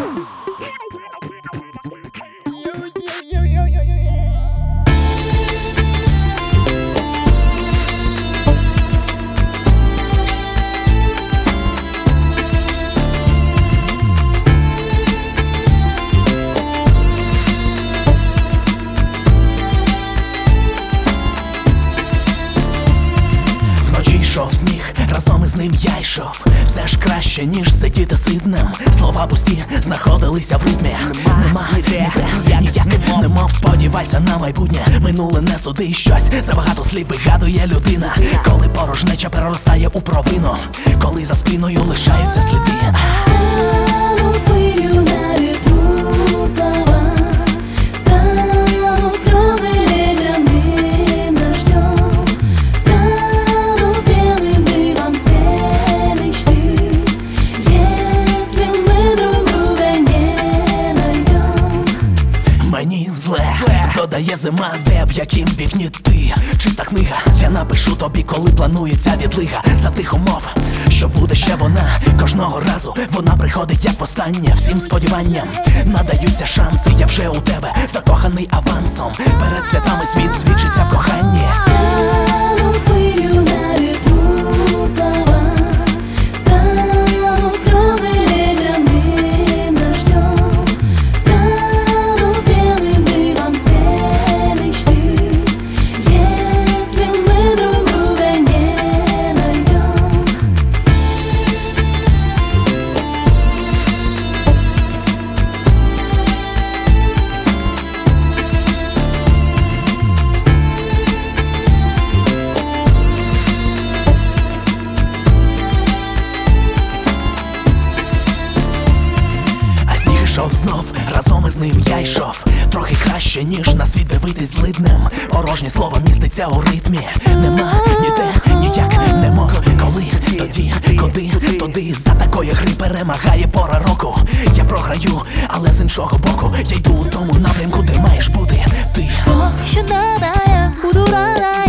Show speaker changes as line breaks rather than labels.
Йшов сніг, разом із ним я йшов. Все ж краще, ніж сидіти сиднем. Слова пусті знаходилися в ритмі. Нема ніде, ніяк, немов сподівайся на майбутнє. Минуле не суди щось, забагато слів вигадує людина. Коли порожнеча переростає у провину, коли за спиною лишаються сліди.
Стану пылью на ветру слова, стану слезы ледяным дождем, стану белым дымом все мечты, если мы друг друга не найдем.
Мені зле, додає зима, де в яким вікні ти. Чиста книга, я напишу тобі, коли планується відлига. За тих умов, що буде ще вона. Кожного разу вона приходить як востаннє. Всім сподіванням надаються шанси. Я вже у тебе закоханий авансом. Перед святами світ свідчиться в коханні.
Стану пылью на ветру слова, стану слезы ледяным дождем, стану белым дымом все мечты, если мы друг друга не найдем.
Йшов знов, разом із ним я йшов. Трохи краще, ніж на світ дивитись злиднем. Порожнє слово міститься у ритмі. Нема ніде, ніяк, немов коли, тоді, куди, туди. За такої гри перемагає пора року. Я програю, але з іншого боку я йду у тому напрямку, де маєш бути ти.
Що надо, я буду рада.